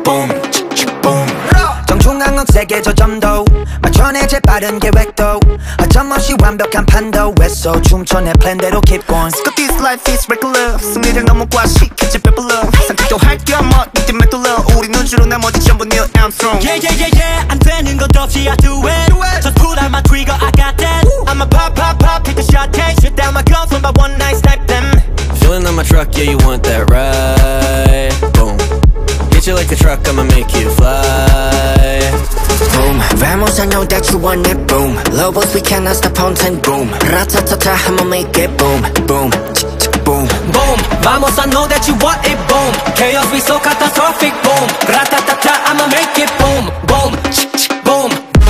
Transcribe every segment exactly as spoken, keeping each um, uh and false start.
boom, boom. 정중앙 억색의 저점도 맞춰내 재빠른 계획도 어쩌없이 완벽한 판도에서 춤춰 내 플랜대로 keep going. Cause this life is regular 승리를 너무 과식했지 배불러 선택도 할 겸 어디 메둘러 우리 눈주로 나머지 전부 Neil Armstrong. Yeah yeah yeah yeah 안 되는 것 없이 I do it Just put out my trigger I got that I'ma pop pop pop take a shot take shit down my guns on my one night snipe them. Feeling on my truck, yeah, you want that ride. Boom. Hit you like a truck, I'ma make you fly. Boom, vamos, I know that you want it. Boom, Lobos, we cannot stop haunting. Boom, ratatata, I'ma make it. Boom, boom, boom, boom. Vamos, I know that you want it. Boom, chaos be so catastrophic. Boom, ratatata, I'ma make it. Boom, boom, boom.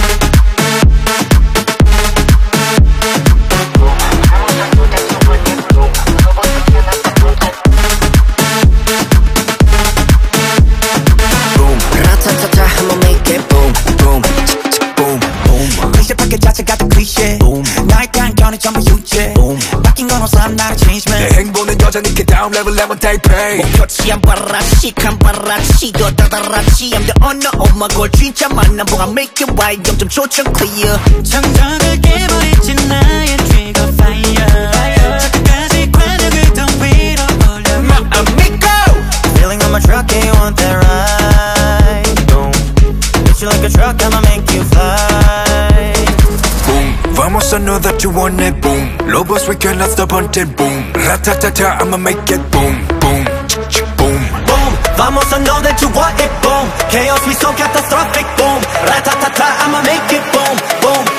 전부 유죄 바뀐 건 없어 I'm not a change man. 내 행보는 여전히 그 다음 레벨 레몬 타이페이 목표치 안 바라치 간 바라치 더 다다라치 I'm the owner of my goal 진짜 만남 보가 make it right 영점 초점 clear 정적을 깨버리지 나의 trigger fire 저끝까지 관역을 더 위로 올려 My amigo Feeling on my truck yeah you want that ride Boom Hit you like a truck I'ma make you fly. Vamos, I know that you want it, boom. Lobos, we cannot stop hunting, boom. Ratatata, I'ma make it, boom, boom, boom. Boom, vamos, I know that you want it, boom. Chaos, we so catastrophic, boom. Ratatata, I'ma make it, boom, boom.